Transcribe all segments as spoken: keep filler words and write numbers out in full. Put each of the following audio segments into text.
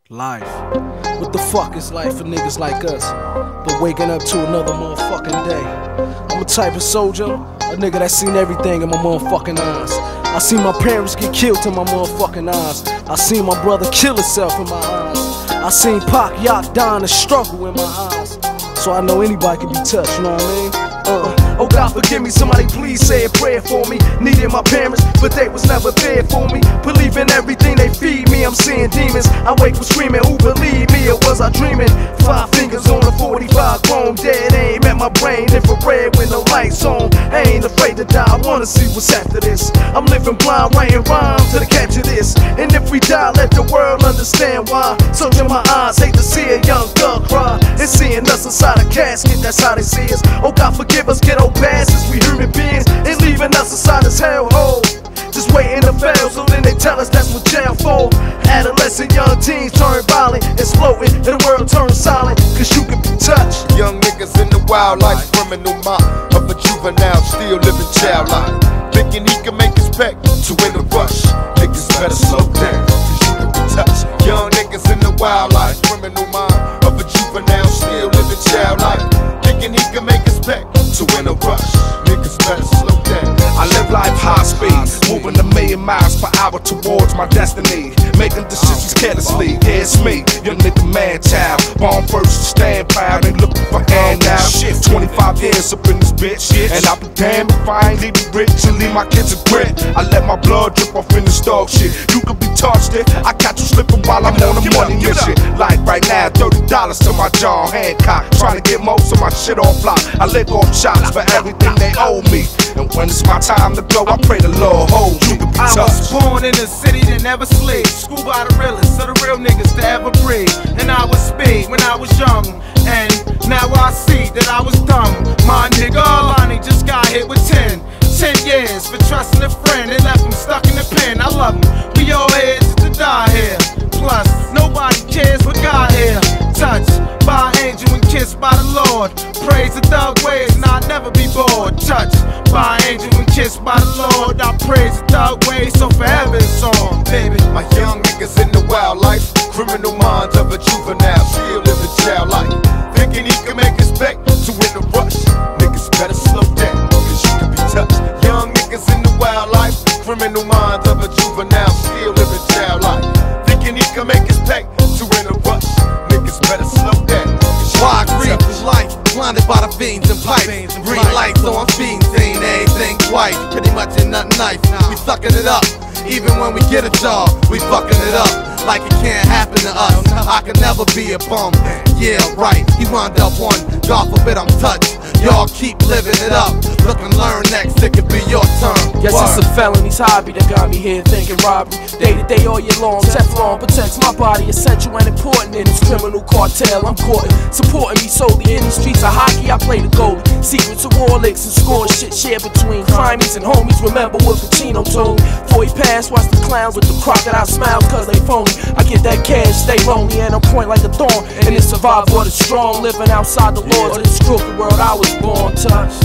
Life. What the fuck is life for niggas like us? But waking up to another motherfucking day. I'm a type of soldier, a nigga that seen everything in my motherfucking eyes. I seen my parents get killed in my motherfucking eyes. I seen my brother kill himself in my eyes. I seen Pac Yacht die in the struggle in my eyes. So I know anybody can be touched, you know what I mean? Uh, oh God forgive me, somebody please say a prayer for me. Needed my parents, but they was never there for me. Believe in everything they feed me, I'm seeing demons. I wake up screaming, who believe me or was I dreaming? Five fingers on a forty-five chrome, dead aim at my brain, infrared with no lights on. I ain't afraid to die, I wanna see what's after this. I'm living blind, writing rhymes to the catch of this. And if we die, let the world understand why. Soldier my eyes, hate to see a young thug cry. And seeing us inside a casket, that's how they see us. Oh God forgive us, ghetto bastards, we human beings. And leaving us inside this hellhole, just waiting to fail, so then they tell us that's what jail for. Adolescent young teens turn violent, exploding, and the world turns silent, cause you can be touched. Young niggas in the wildlife, criminal mind of a juvenile, still living child life. Thinking he can make his back to win a rush. Niggas better slow down, cause you can be touched. Young niggas in the wildlife, criminal mind of a juvenile, still living child life. Thinking he can make his back to win a rush. Niggas better slow down. I live life high speed, moving a million miles per hour towards my destiny, making decisions carelessly. Yeah, it's me, young nigga man child, born first to stand proud, ain't looking for handouts. twenty-five years up in this bitch, and I'll be damned if I ain't leaving rich and leave my kids a grit. I let my blood drip off in this dog shit. You could be touched it, I catch you slipping while I'm on a money mission. Like right now, thirty dollars to my John Hancock, trying to get most of my shit off lock. I lick off shots for everything they owe me, and when it's my time to go, I pray the Lord hold you to be I touched. was born in a city that never sleeps, schooled by the realest of the real niggas to ever breathe. And I was speed when I was young, and now I see that I was dumb. My nigga Alani just got hit with ten. Ten years for trusting a friend, they left him stuck in the pen. I love him, we all here just to die here. Plus, nobody cares what God here. Touched by an angel and kissed by the Lord. Praise the thug ways and I'll never be bored. Touched by an angel and kissed by the Lord. I praise the thug ways, so forever it's on, baby. My young niggas in the wildlife, criminal minds of a juvenile, still living child life. Thinking he can make his back to win the rush. Niggas better slow down, cause you can be touched. Young niggas in the wildlife, criminal minds of a juvenile, still living child life. Thinking he can make his back to win a rush. Niggas better slow down. Why grieve through life, blinded by the fiends and pipes. Green lights on fiends, ain't anything white. Pretty much ain't nothing nice. We sucking it up. Even when we get a job, we fucking it up. Like it can't happen to us. I can never be a bum. Yeah, right. He wound up one. God forbid I'm touched. Y'all keep living it up. Look and learn next. It could be your turn. Yes, it's a felony's hobby that got me here thinking robbery. Day to day, all year long, Teflon protects my body. Essential and important in this criminal cartel. I'm caught supporting me solely in these streets of hockey. I play the goalie. Secrets of war licks and score shit shared between crimies and homies. Remember what Pacino told me. Before he passed, watch the clowns with the crocodile smiles cause they phony. I get that cash, stay lonely and on point like a thorn. And it's survival of the strong, living outside the laws of this crooked world I was born touched.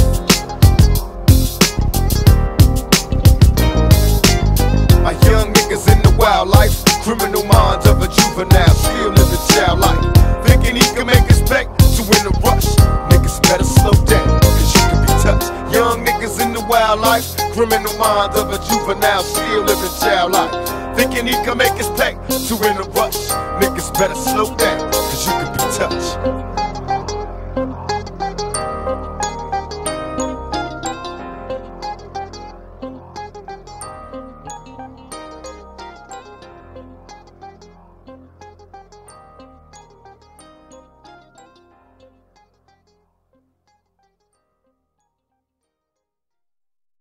My young niggas in the wildlife, criminal minds of a juvenile, still living child life. Thinking he can make his back to win a rush. Niggas better slow down, cause you can be touched. Young niggas in the wildlife, criminal minds of a juvenile, still living child life. Thinking he can make his back to win a rush. Niggas better slow down, cause you can be touched.